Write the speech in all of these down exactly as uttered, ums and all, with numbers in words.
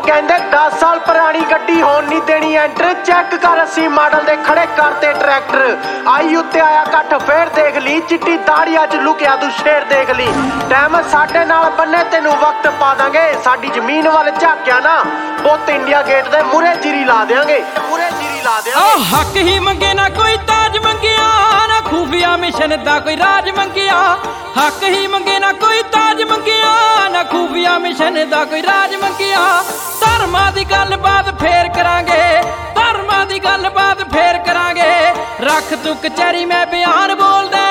कहंदे दस साल पुरानी गड्डी होन नहीं देनी एंटर, चेक कर अस्सी मॉडल दे खड़े करते ट्रैक्टर। आई उत्ते आया कट फेर देख ली, चिट्टी दाड़ी अज लुकिया तू शेर देख ली। टाइम साडे नाल बन्ने तेनू वक्त पा दांगे, साडी जमीन वाल झाकिया ना पुत इंडिया गेट दे मुरे जीरी ला देंगे, मुरे जीरी ला देंगे। हक ही मंगे ना कोई ताज मंगिया, ना खुफिया मिशन दा कोई राज मंगिया। हक ही मंगे ना कोई ताज मंगिया, ना खुफिया मिशन दा कोई राज मंगिया। धर्मां दी गलबात फेर करांगे, धर्मां दी गलबात फेर करांगे। रख तू कचहरी मैं बयान बोल दे,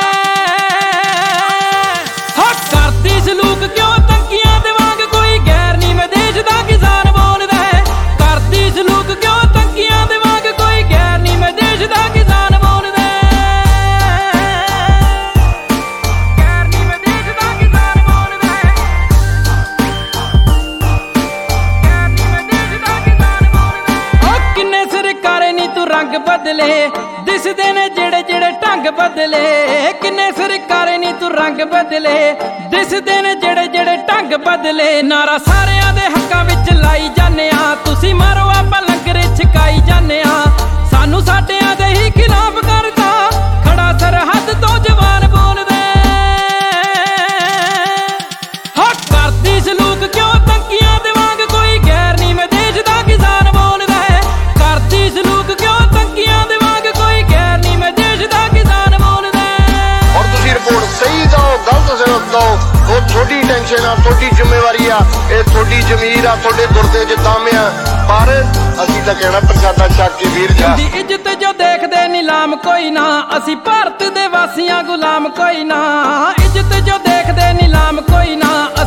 हक करती सलूक क्यों तंकियां दे वांग, कोई गैर नी मैं देश दा किसान बोल दे। करती सलूक क्यों तंकियां दे वांग, कोई गैर नी मैं देश दा किसान बोल दे। गैर नी मैं देश दा किसान बोल दे, गैर नी मैं देश दा किसान बोल दे। ओ किन्ने सरकारे नी तू रंग बदले, दिसदे ने जेड़े जेड़े ढंग बदले। किन्ने सरकारे नी तू रंग बदले, दिसदे ने जेड़े जेड़े ढंग बदले। नारा सारियां दे हक्कां विच लाई जाने आ, तुसी मारो आपां लंगर छकाई जाने आ। सानू साडियां दे ही खिलाफ करदा, खड़ा सरहद तो जवान बोल दे। हक करदी सलूक क्यों तंकियां दे वांग, कोई गैर नी मैं देश दा किसान बोल दे। करदी सलूक क्यों तंकियां दे वांग, कोई गैर नी मैं देश दा किसान बोल दे। और तुसी रिपोर्ट सही दो गलत दो, वो थोड़ी टेंशन आ, थोड़ी जिम्मेवारी आ, ये थोड़ी जमीर आ, थोड़े गुरदे च दम आ। पर असीं तां कहना प्रसादा छक के वीर जा। दी इज्जत जो देखदे नीलाम कोई ना, असी भारत दे वासियां गुलाम कोई ना। इज्जत जो देखदे नीलाम कोई ना,